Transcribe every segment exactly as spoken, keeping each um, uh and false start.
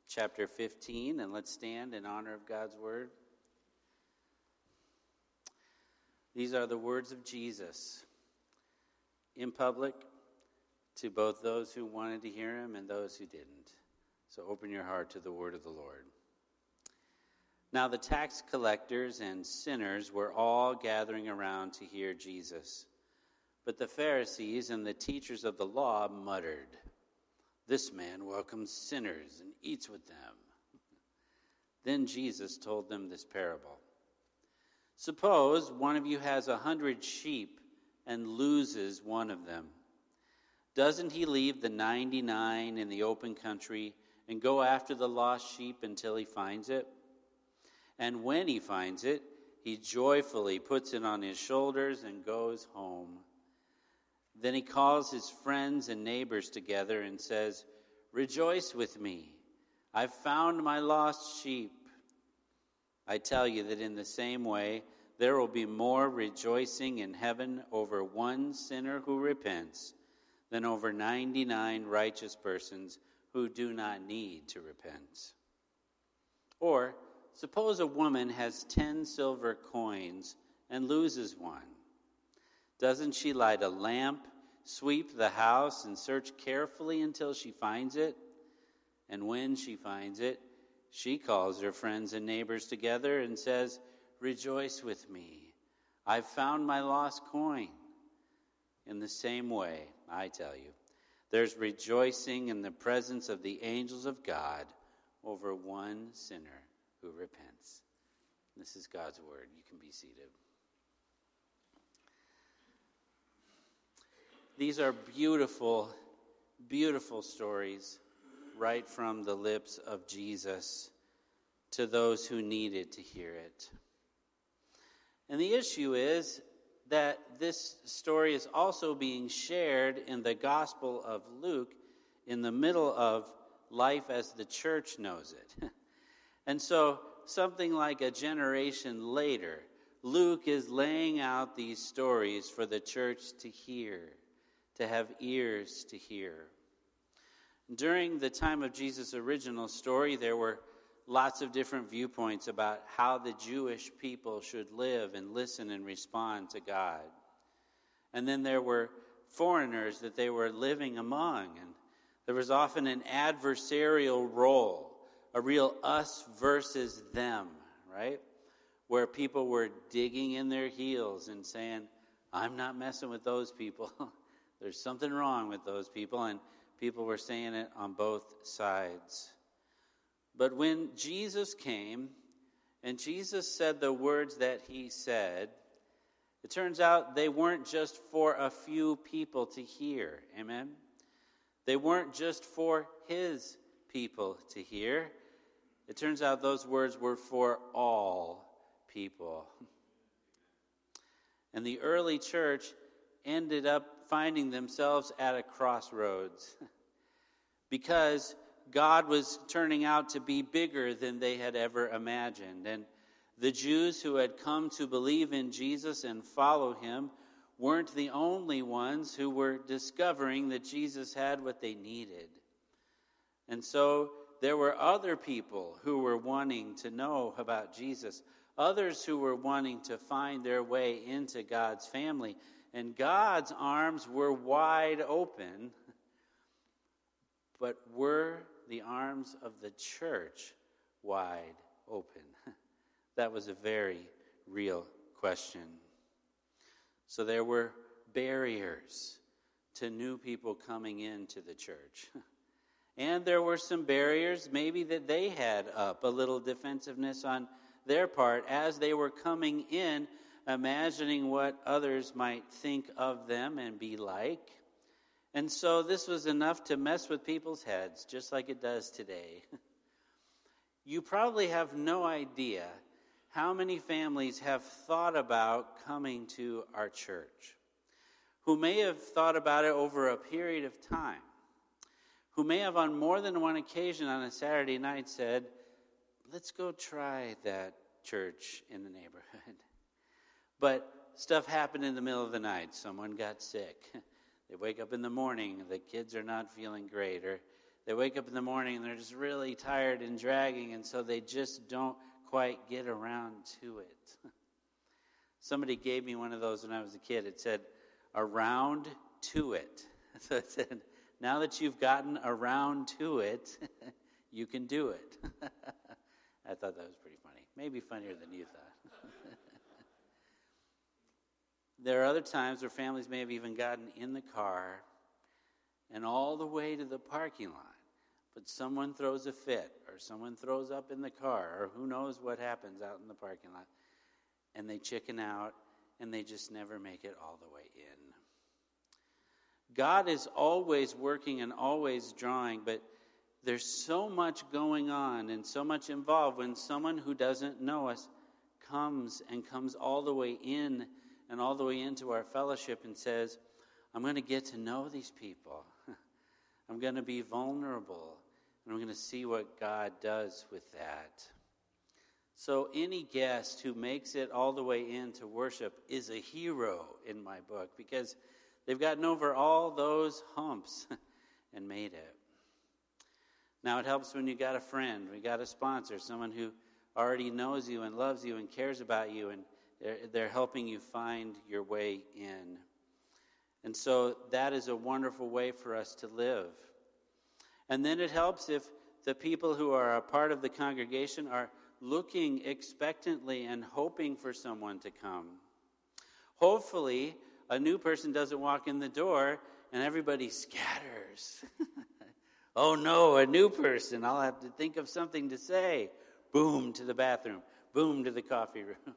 chapter fifteen, and let's stand in honor of God's word. These are the words of Jesus in public to both those who wanted to hear him and those who didn't. So open your heart to the word of the Lord. Now the tax collectors and sinners were all gathering around to hear Jesus. But the Pharisees and the teachers of the law muttered, "This man welcomes sinners and eats with them." Then Jesus told them this parable. Suppose one of you has a hundred sheep and loses one of them. Doesn't he leave the ninety-nine in the open country and go after the lost sheep until he finds it? And when he finds it, he joyfully puts it on his shoulders and goes home. Then he calls his friends and neighbors together and says, "Rejoice with me. I've found my lost sheep." I tell you that in the same way, there will be more rejoicing in heaven over one sinner who repents than over ninety-nine righteous persons who do not need to repent. Or, suppose a woman has ten silver coins and loses one. Doesn't she light a lamp, sweep the house, and search carefully until she finds it? And when she finds it, she calls her friends and neighbors together and says, "Rejoice with me. I've found my lost coin." In the same way, I tell you, there's rejoicing in the presence of the angels of God over one sinner who repents. This is God's word. You can be seated. These are beautiful, beautiful stories right from the lips of Jesus to those who needed to hear it. And the issue is that this story is also being shared in the Gospel of Luke in the middle of life as the church knows it. And so something like a generation later, Luke is laying out these stories for the church to hear, to have ears to hear. During the time of Jesus' original story, there were lots of different viewpoints about how the Jewish people should live and listen and respond to God. And then there were foreigners that they were living among, and there was often an adversarial role, a real us versus them, right? Where people were digging in their heels and saying, "I'm not messing with those people. There's something wrong with those people," and people were saying it on both sides. But when Jesus came, and Jesus said the words that he said, it turns out they weren't just for a few people to hear. Amen? They weren't just for his people to hear. It turns out those words were for all people. And the early church ended up finding themselves at a crossroads because God was turning out to be bigger than they had ever imagined. And the Jews who had come to believe in Jesus and follow him weren't the only ones who were discovering that Jesus had what they needed. And so there were other people who were wanting to know about Jesus, others who were wanting to find their way into God's family. And God's arms were wide open, but were the arms of the church wide open? That was a very real question. So there were barriers to new people coming into the church. And there were some barriers maybe that they had up, a little defensiveness on their part as they were coming in, imagining what others might think of them and be like. And so this was enough to mess with people's heads, just like it does today. You probably have no idea how many families have thought about coming to our church, who may have thought about it over a period of time, who may have on more than one occasion on a Saturday night said, "Let's go try that church in the neighborhood." But stuff happened in the middle of the night. Someone got sick. They wake up in the morning, the kids are not feeling great, or they wake up in the morning and they're just really tired and dragging, and so they just don't quite get around to it. Somebody gave me one of those when I was a kid. It said, around to it. So it said, now that you've gotten around to it, you can do it. I thought that was pretty funny. Maybe funnier than you thought. There are other times where families may have even gotten in the car and all the way to the parking lot, but someone throws a fit or someone throws up in the car or who knows what happens out in the parking lot, and they chicken out and they just never make it all the way in. God is always working and always drawing, but there's so much going on and so much involved when someone who doesn't know us comes and comes all the way in and all the way into our fellowship and says, I'm going to get to know these people. I'm going to be vulnerable, and I'm going to see what God does with that. So any guest who makes it all the way in to worship is a hero in my book, because they've gotten over all those humps and made it. Now it helps when you got a friend, we got a sponsor, someone who already knows you and loves you and cares about you, and they're, they're helping you find your way in. And so that is a wonderful way for us to live. And then it helps if the people who are a part of the congregation are looking expectantly and hoping for someone to come. Hopefully, a new person doesn't walk in the door and everybody scatters. Oh no, a new person. I'll have to think of something to say. Boom, to the bathroom. Boom, to the coffee room.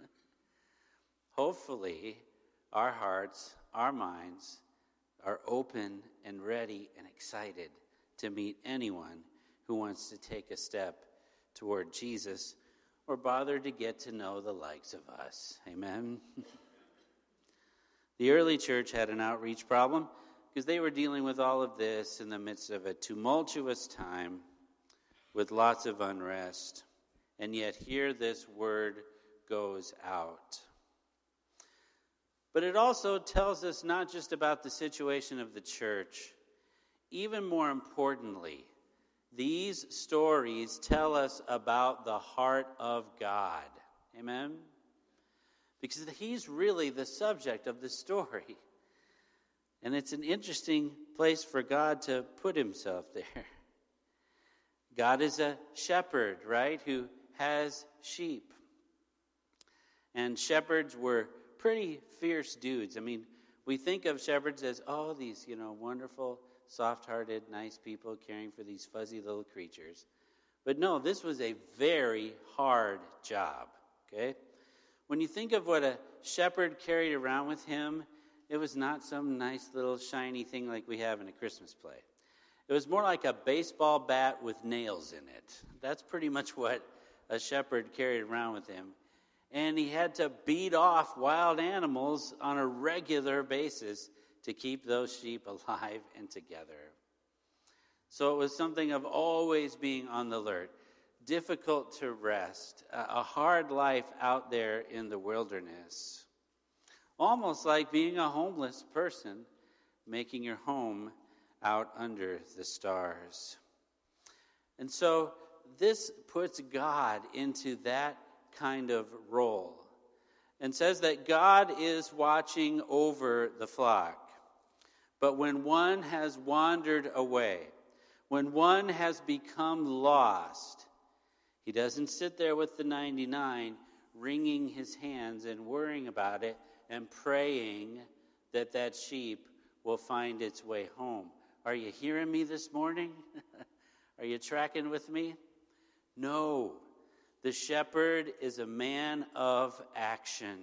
Hopefully, our hearts, our minds are open and ready and excited to meet anyone who wants to take a step toward Jesus or bother to get to know the likes of us. Amen? The early church had an outreach problem because they were dealing with all of this in the midst of a tumultuous time with lots of unrest. And yet here this word goes out. But it also tells us not just about the situation of the church. Even more importantly, these stories tell us about the heart of God. Amen? Because he's really the subject of the story. And it's an interesting place for God to put himself there. God is a shepherd, right, who has sheep. And shepherds were pretty fierce dudes. I mean, we think of shepherds as, oh, these, you know, wonderful, soft-hearted, nice people caring for these fuzzy little creatures. But no, this was a very hard job, okay? When you think of what a shepherd carried around with him, it was not some nice little shiny thing like we have in a Christmas play. It was more like a baseball bat with nails in it. That's pretty much what a shepherd carried around with him. And he had to beat off wild animals on a regular basis to keep those sheep alive and together. So it was something of always being on the alert, difficult to rest, a hard life out there in the wilderness. Almost like being a homeless person, making your home out under the stars. And so this puts God into that kind of role and says that God is watching over the flock. But when one has wandered away, when one has become lost, he doesn't sit there with the ninety-nine wringing his hands and worrying about it and praying that that sheep will find its way home. Are you hearing me this morning? Are you tracking with me? No. The shepherd is a man of action.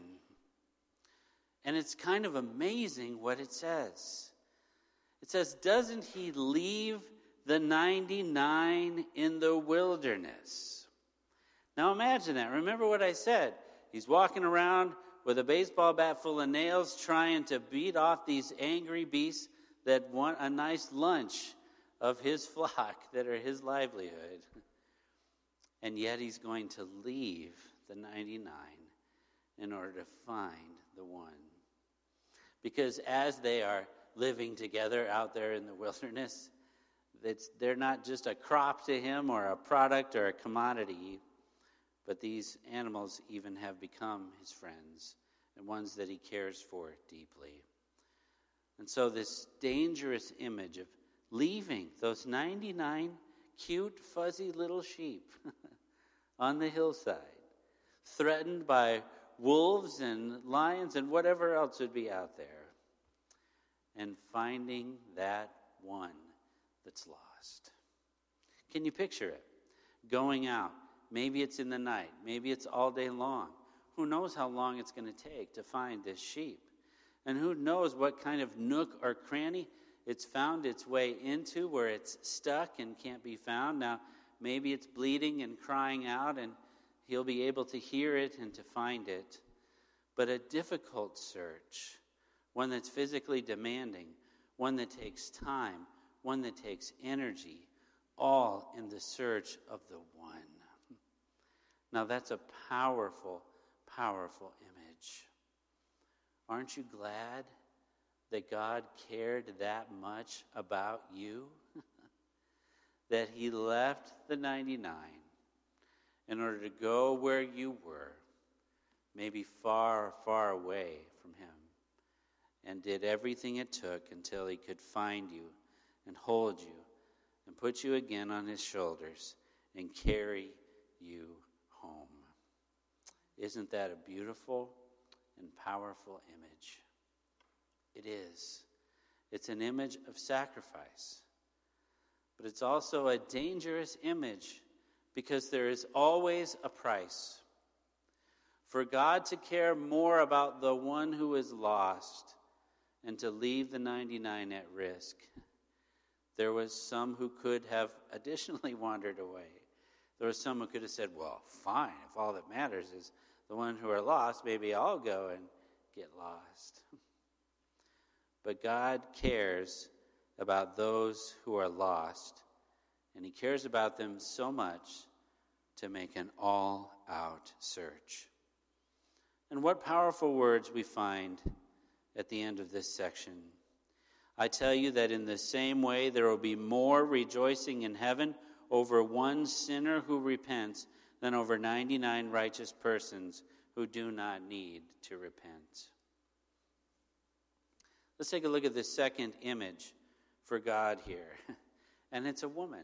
And it's kind of amazing what it says. It says, doesn't he leave the ninety-nine in the wilderness? Now imagine that. Remember what I said. He's walking around with a baseball bat full of nails trying to beat off these angry beasts that want a nice lunch of his flock that are his livelihood. And yet he's going to leave the ninety-nine in order to find the one. Because as they are living together out there in the wilderness, It's, they're not just a crop to him or a product or a commodity, but these animals even have become his friends and ones that he cares for deeply. And so this dangerous image of leaving those ninety-nine cute, fuzzy little sheep on the hillside, threatened by wolves and lions and whatever else would be out there, and finding that one that's lost. Can you picture it? Going out. Maybe it's in the night. Maybe it's all day long. Who knows how long it's going to take to find this sheep? And who knows what kind of nook or cranny it's found its way into where it's stuck and can't be found. Now, maybe it's bleeding and crying out, and he'll be able to hear it and to find it. But a difficult search, one that's physically demanding, one that takes time, one that takes energy, all in the search of the one. Now, that's a powerful, powerful image. Aren't you glad that God cared that much about you? That he left the ninety-nine in order to go where you were, maybe far, far away from him, and did everything it took until he could find you and hold you and put you again on his shoulders and carry you home. Isn't that a beautiful and powerful image? It is. It's an image of sacrifice. But it's also a dangerous image because there is always a price. For God to care more about the one who is lost and to leave the ninety-nine at risk, there was some who could have additionally wandered away. There was some who could have said, well, fine, if all that matters is the one who are lost, maybe I'll go and get lost. But God cares about those who are lost, and he cares about them so much to make an all-out search. And what powerful words we find at the end of this section. I tell you that in the same way there will be more rejoicing in heaven over one sinner who repents than over ninety-nine righteous persons who do not need to repent. Let's take a look at the second image for God here. And it's a woman.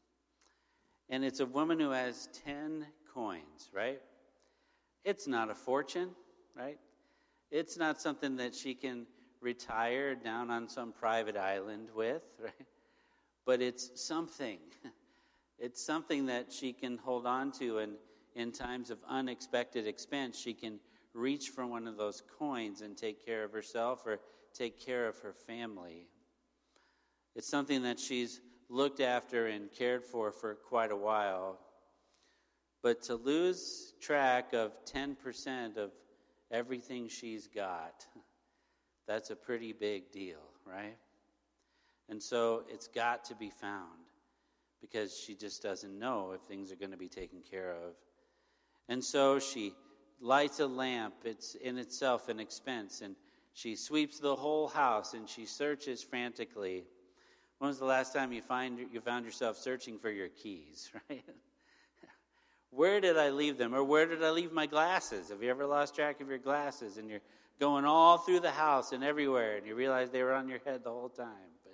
And it's a woman who has ten coins, right? It's not a fortune, right? It's not something that she can retire down on some private island with, right? But it's something. It's something that she can hold on to, and in times of unexpected expense, she can reach for one of those coins and take care of herself or take care of her family. It's something that she's looked after and cared for for quite a while. But to lose track of ten percent of everything she's got, that's a pretty big deal, right? And so it's got to be found because she just doesn't know if things are going to be taken care of. And so she lights a lamp. It's in itself an expense, and she sweeps the whole house, and she searches frantically. When was the last time you find you found yourself searching for your keys, right? Where did I leave them? Or where did I leave my glasses? Have you ever lost track of your glasses and you're going all through the house and everywhere and you realize they were on your head the whole time? But,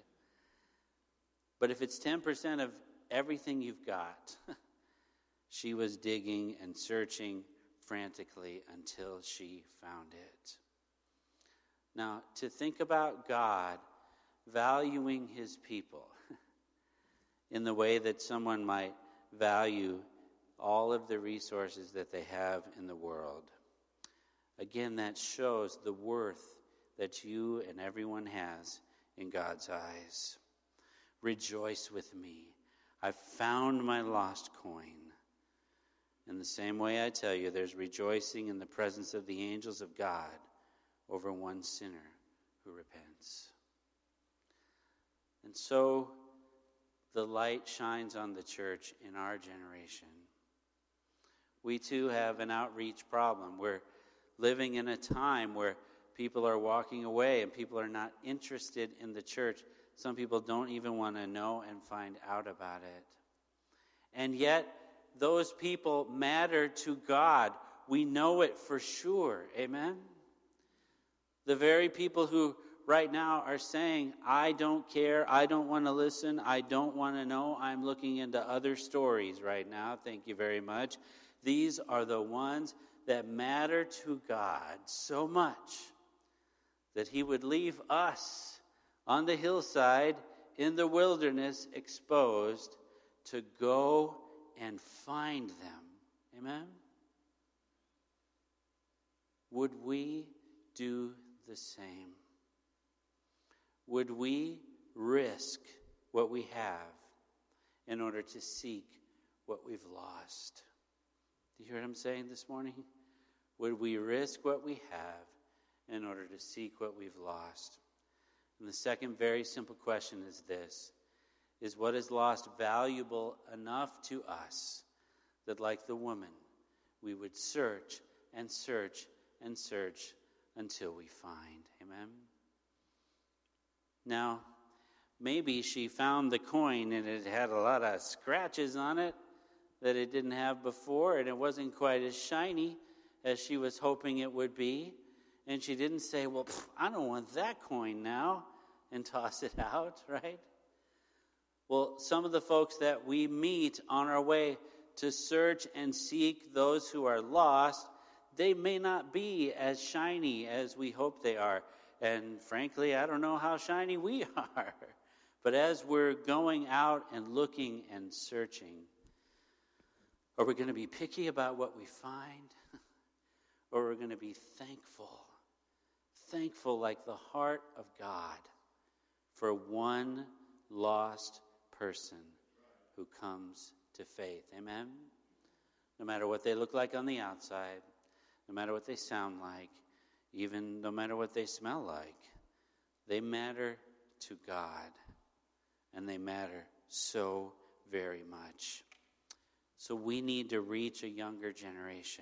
but if it's ten percent of everything you've got, she was digging and searching frantically until she found it. Now, to think about God valuing his people in the way that someone might value all of the resources that they have in the world. Again, that shows the worth that you and everyone has in God's eyes. Rejoice with me. I've found my lost coin. In the same way, I tell you, there's rejoicing in the presence of the angels of God over one sinner who repents. And so the light shines on the church in our generation. We too have an outreach problem. We're living in a time where people are walking away and people are not interested in the church some people don't even want to know and find out about it. And yet, those people matter to God. We know it for sure. Amen? The very people who right now are saying, I don't care, I don't want to listen, I don't want to know, I'm looking into other stories right now, thank you very much. These are the ones that matter to God so much that he would leave us on the hillside in the wilderness exposed to go and find them. Amen? Would we do the same? Would we risk what we have in order to seek what we've lost? Do you hear what I'm saying this morning? Would we risk what we have in order to seek what we've lost? And the second very simple question is this: is what is lost valuable enough to us that, like the woman, we would search and search and search until we find? Amen? Now, maybe she found the coin and it had a lot of scratches on it that it didn't have before, and it wasn't quite as shiny as she was hoping it would be. And she didn't say, well, pff, I don't want that coin now, and toss it out, right? Well, some of the folks that we meet on our way to search and seek those who are lost, they may not be as shiny as we hope they are. And frankly, I don't know how shiny we are. But as we're going out and looking and searching, are we going to be picky about what we find? Or are we going to be thankful? Thankful like the heart of God for one lost person who comes to faith. Amen? No matter what they look like on the outside, no matter what they sound like, even no matter what they smell like, they matter to God, and they matter so very much. So we need to reach a younger generation,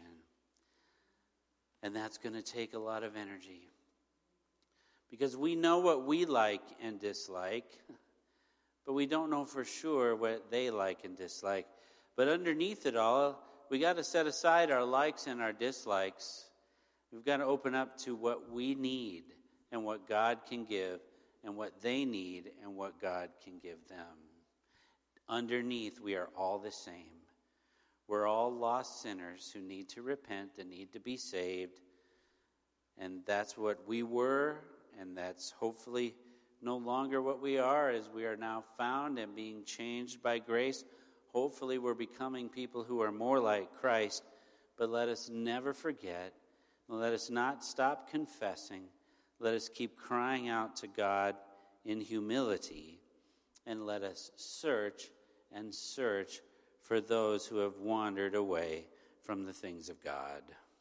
and that's going to take a lot of energy, because we know what we like and dislike, but we don't know for sure what they like and dislike. But underneath it all, we got to set aside our likes and our dislikes. We've got to open up to what we need and what God can give, and what they need and what God can give them. Underneath, we are all the same. We're all lost sinners who need to repent and need to be saved. And that's what we were, and that's hopefully no longer what we are, as we are now found and being changed by grace. Hopefully we're becoming people who are more like Christ. But let us never forget, let us not stop confessing. Let us keep crying out to God in humility, and let us search and search for those who have wandered away from the things of God.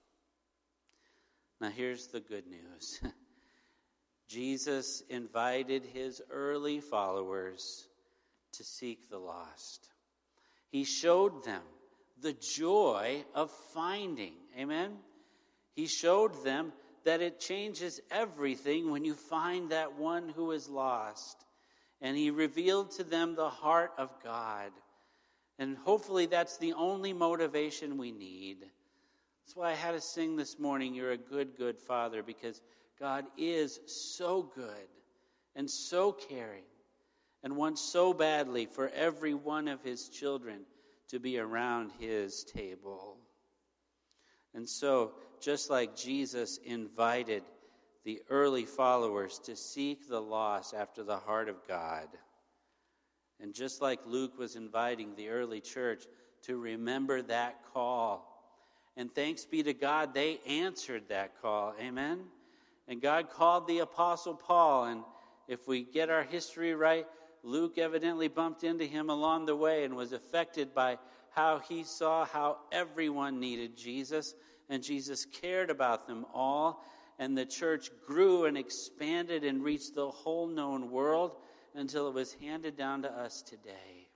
Now here's the good news. Jesus invited his early followers to seek the lost. He showed them the joy of finding. Amen? He showed them that it changes everything when you find that one who is lost. And he revealed to them the heart of God. And hopefully that's the only motivation we need. That's why I had to sing this morning, "You're a good, good Father," because God is so good and so caring and wants so badly for every one of his children to be around his table. And so, just like Jesus invited the early followers to seek the lost after the heart of God, and just like Luke was inviting the early church to remember that call, and thanks be to God, they answered that call. Amen? And God called the Apostle Paul, and if we get our history right, Luke evidently bumped into him along the way and was affected by how he saw how everyone needed Jesus, and Jesus cared about them all, and the church grew and expanded and reached the whole known world until it was handed down to us today.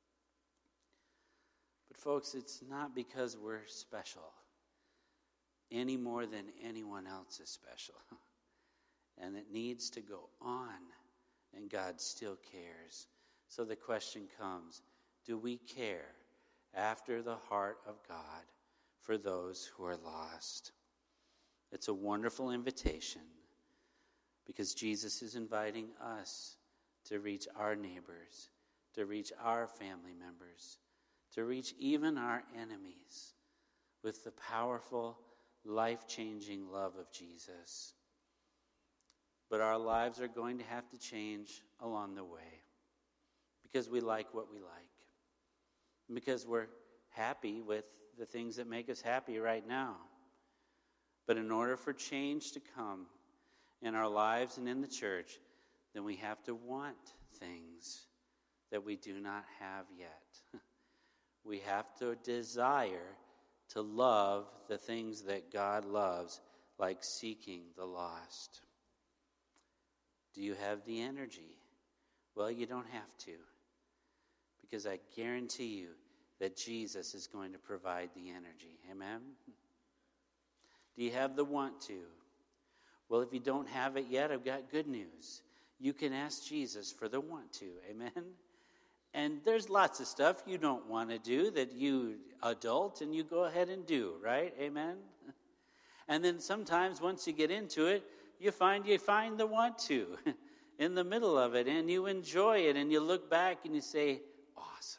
But folks, it's not because we're special any more than anyone else is special. And it needs to go on and God still cares. So the question comes, do we care after the heart of God for those who are lost? It's a wonderful invitation because Jesus is inviting us to reach our neighbors, to reach our family members, to reach even our enemies with the powerful, life-changing love of Jesus. But our lives are going to have to change along the way because we like what we like, because we're happy with the things that make us happy right now. But in order for change to come in our lives and in the church, then we have to want things that we do not have yet. We have to desire to love the things that God loves, like seeking the lost. Do you have the energy? Well, you don't have to, because I guarantee you that Jesus is going to provide the energy. Amen? Do you have the want to? Well, if you don't have it yet, I've got good news. You can ask Jesus for the want to. Amen? And there's lots of stuff you don't want to do that you adult and you go ahead and do, right? Amen? And then sometimes once you get into it, you find you find the want to in the middle of it, and you enjoy it, and you look back and you say, awesome.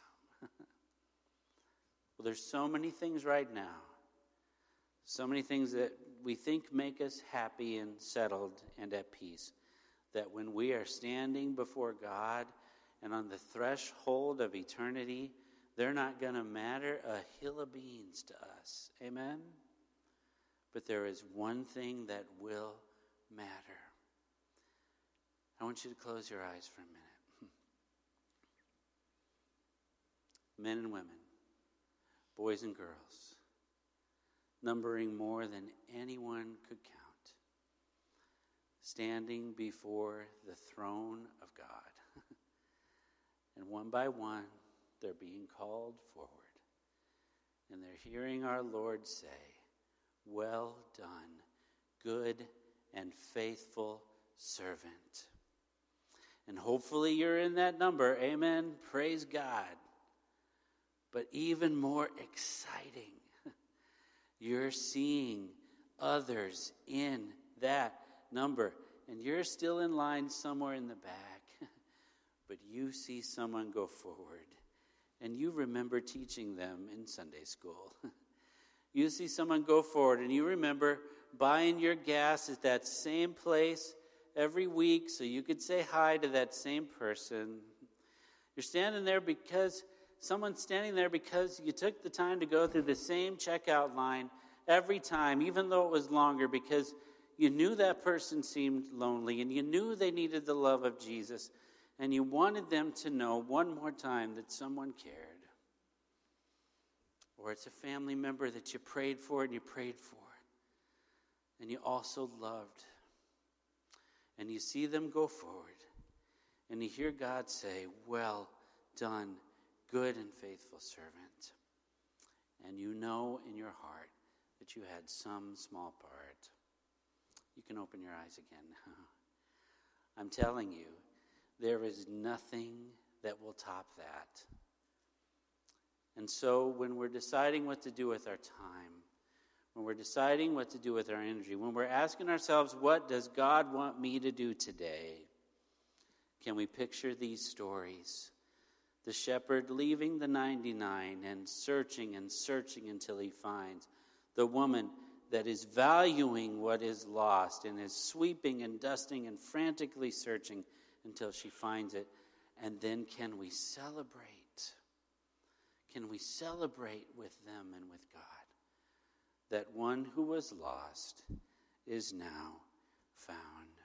Well, there's so many things right now, so many things that we think make us happy and settled and at peace, that when we are standing before God and on the threshold of eternity, they're not going to matter a hill of beans to us. Amen? But there is one thing that will matter. I want you to close your eyes for a minute. Men and women, boys and girls, numbering more than anyone could count, standing before the throne of God. And one by one, they're being called forward. And they're hearing our Lord say, well done, good and faithful servant. And hopefully you're in that number. Amen. Praise God. But even more exciting, you're seeing others in that number. And you're still in line somewhere in the back. But you see someone go forward. And you remember teaching them in Sunday school. You see someone go forward, and you remember buying your gas at that same place every week so you could say hi to that same person. You're standing there because someone's standing there because you took the time to go through the same checkout line every time, even though it was longer, because you knew that person seemed lonely and you knew they needed the love of Jesus, and you wanted them to know one more time that someone cared. Or it's a family member that you prayed for and you prayed for, and you also loved. And you see them go forward, and you hear God say, well done, good and faithful servant. And you know in your heart that you had some small part. You can open your eyes again. I'm telling you, there is nothing that will top that. And so when we're deciding what to do with our time, when we're deciding what to do with our energy, when we're asking ourselves, what does God want me to do today? Can we picture these stories? The shepherd leaving the ninety-nine and searching and searching until he finds. The woman that is valuing what is lost and is sweeping and dusting and frantically searching until she finds it. And then can we celebrate? Can we celebrate with them and with God that one who was lost is now found?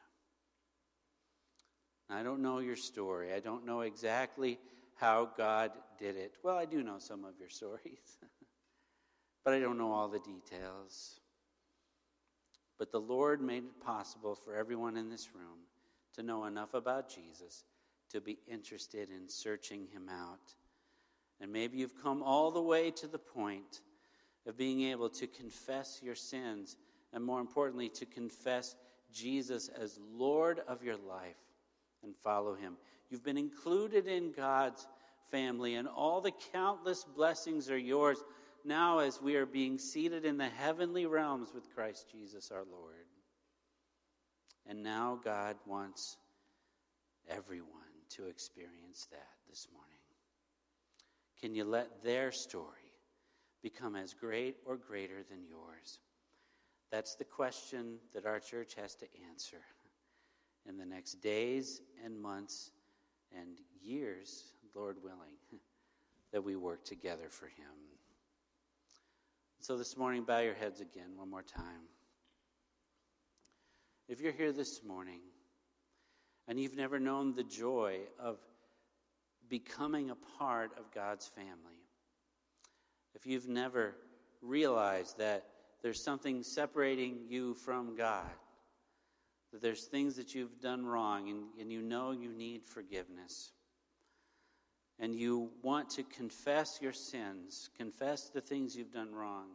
I don't know your story. I don't know exactly how God did it. Well, I do know some of your stories, but I don't know all the details. But the Lord made it possible for everyone in this room to know enough about Jesus to be interested in searching him out. And maybe you've come all the way to the point of being able to confess your sins, and more importantly, to confess Jesus as Lord of your life and follow him. You've been included in God's family, and all the countless blessings are yours now as we are being seated in the heavenly realms with Christ Jesus our Lord. And now God wants everyone to experience that this morning. Can you let their story become as great or greater than yours? That's the question that our church has to answer in the next days and months and years, Lord willing, that we work together for him. So this morning, bow your heads again one more time. If you're here this morning and you've never known the joy of becoming a part of God's family, if you've never realized that there's something separating you from God, that there's things that you've done wrong and, and you know you need forgiveness, and you want to confess your sins, confess the things you've done wrong,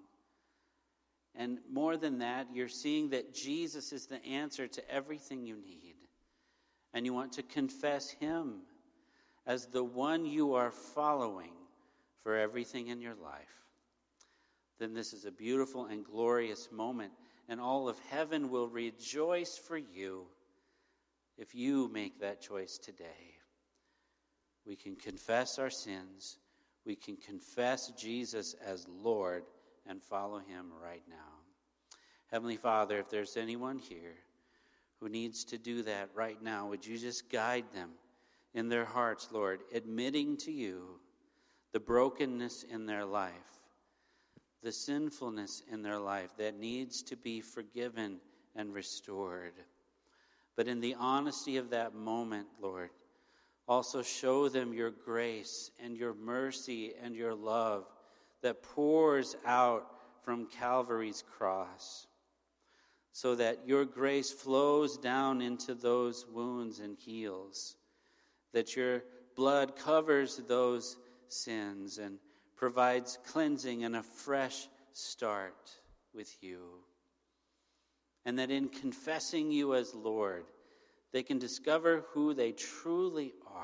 and more than that, you're seeing that Jesus is the answer to everything you need, and you want to confess him as the one you are following for everything in your life, then this is a beautiful and glorious moment, and all of heaven will rejoice for you if you make that choice today. We can confess our sins. We can confess Jesus as Lord and follow him right now. Heavenly Father, if there's anyone here who needs to do that right now, would you just guide them in their hearts, Lord, admitting to you the brokenness in their life, the sinfulness in their life that needs to be forgiven and restored. But in the honesty of that moment, Lord, also show them your grace and your mercy and your love that pours out from Calvary's cross, so that your grace flows down into those wounds and heals, that your blood covers those sins and provides cleansing and a fresh start with you. And that in confessing you as Lord, they can discover who they truly are.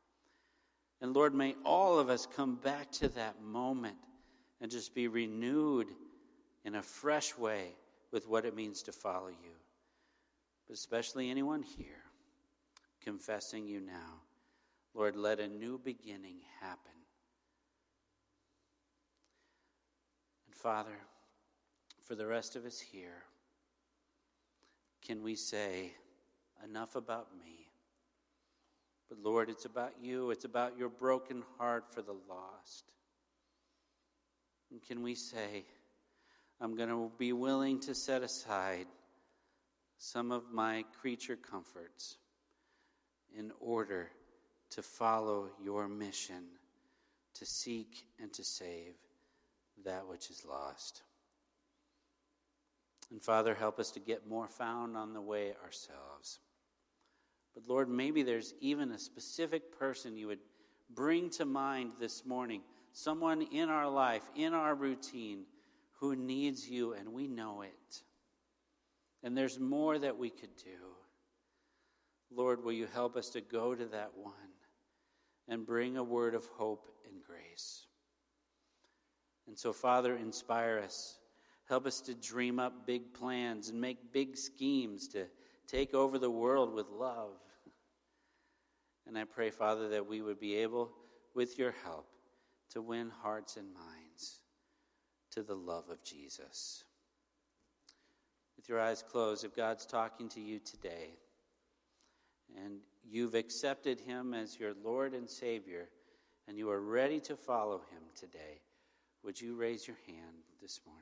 And Lord, may all of us come back to that moment and just be renewed in a fresh way with what it means to follow you. But especially anyone here confessing you now. Lord, let a new beginning happen. And Father, for the rest of us here, can we say, enough about me? But Lord, it's about you. It's about your broken heart for the lost. And can we say, I'm going to be willing to set aside some of my creature comforts in order to follow your mission, to seek and to save that which is lost. And Father, help us to get more found on the way ourselves. But Lord, maybe there's even a specific person you would bring to mind this morning, someone in our life, in our routine, who needs you, and we know it. And there's more that we could do. Lord, will you help us to go to that one and bring a word of hope and grace? And so, Father, inspire us. Help us to dream up big plans and make big schemes to take over the world with love. And I pray, Father, that we would be able, with your help, to win hearts and minds to the love of Jesus. With your eyes closed, if God's talking to you today and you've accepted him as your Lord and Savior and you are ready to follow him today, would you raise your hand this morning?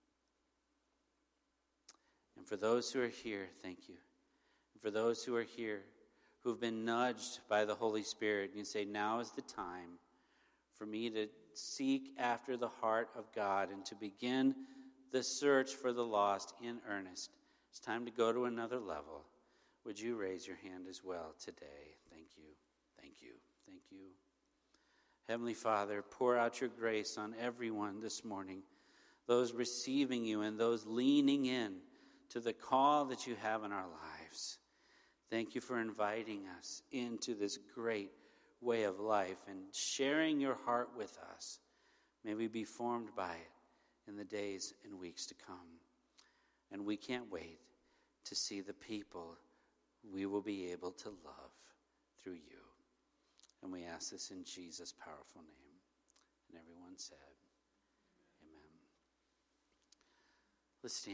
And for those who are here, thank you. And for those who are here who've been nudged by the Holy Spirit, and you say, now is the time for me to seek after the heart of God and to begin the search for the lost in earnest. It's time to go to another level. Would you raise your hand as well today? Thank you, thank you, thank you. Heavenly Father, pour out your grace on everyone this morning, those receiving you and those leaning in to the call that you have in our lives. Thank you for inviting us into this great way of life and sharing your heart with us. May we be formed by it in the days and weeks to come. And we can't wait to see the people we will be able to love through you. And we ask this in Jesus' powerful name. And everyone said, amen. Let's stand.